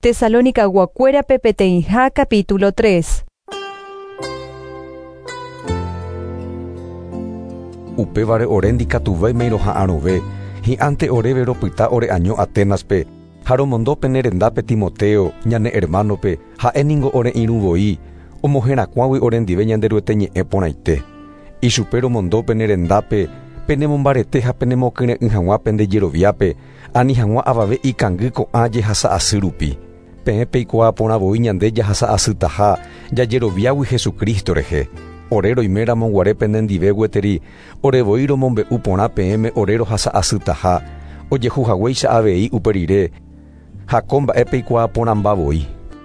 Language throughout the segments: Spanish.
Tesalónica Guacuera Pepeteija capítulo 3. Upévare orendikatuvéimeiro ha'ãrõve, hi'ánte oréve ropyta ore año Atenaspe, ha romondópe nerendápe Timoteo, ñane hermanope, ha'éniko ore irũvoi, omoherakuãgui orendive ñanderuete ñe'ẽ porãite. Ichupe romondópe nerendápe, penemombarete ha penemokyre'ỹ hag̃ua pendejeroviápe, ani hag̃ua avave ikangy ko'ã jehasa asy rupi. Peẽ peikuaa porãvoi ñande jahasa asýtaha jajeroviágui Jesukristo rehe. Ore roiméramo guare penendive gueteri, orevoi romombe'u porã peẽme ore rohasa asýtaha, ojehuhaguéicha avei upe rire, ha ko mba'e peikuaa porãmbavoi.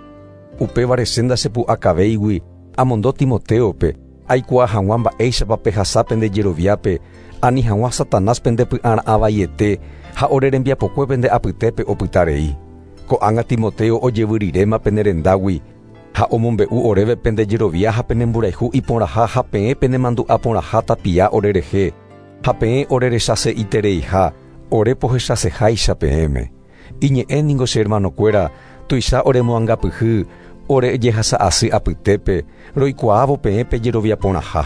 Upévare senda chepu'akavéigui, amondo Timoteope, aikuaa hag̃ua mba'éichapa pehasa pendejeroviápe, ani hag̃ua Satanás pendepy'arã vaiete, ha ore rembiapokuépe nde'apytépe opytarei. Ko'ág̃a Timoteo ojevyriréma penerendágui, ha omombe'u oréve pendejerovia ha penemborayhu iporãha ha peẽ penemandu'a porãha tapia ore rehe, ha peẽ ore rechase itereiha, ore pohechaseháicha peẽme. Iñe'ẽniko che hermanokuéra, tuicha oremoangapyhy, ore jehasa asy apytépe, roikuaávo peẽ pejerovia porãha.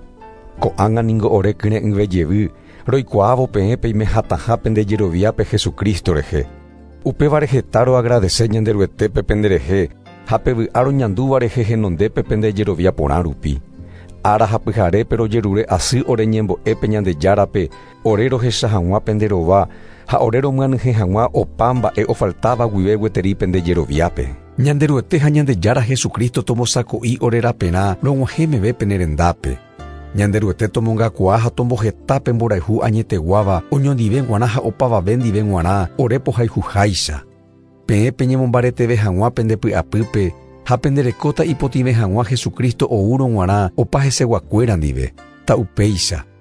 Ko'ág̃a niko ore kyre'ỹvejevy, roikuaávo peẽ peime hataha pendejeroviápe Jesukristo rehe. Upévare hetaro agradecer ñanderuetépe penderehe, ha pevy'áro ñandúva rehe henondépe pendejerovia porã rupi. Ára ha pyharépe rojerure asy ore ñembo'épe Ñandejárape, ore rohecha hag̃ua penderova, ha ore romyanyhẽ hag̃ua opa mba'e ofaltáva guive gueteri pendejeroviápe. Ñanderuete ha Ñandejára Jesukristo tomosako'i ore raperã rog̃uahẽ meve penerendápe. Ñanderuete tomongakuaa ha tombohetápe mborayhu añeteguáva oñondive g̃uarã ha opavave ndive g̃uarã ore pohayhuháicha. Peẽ peñemombareteve hag̃ua pendepy'apýpe ha penderekóta ipotive hag̃ua Jesukristo oúro g̃uarã opa heseguakuéra ndive. Ta upéicha.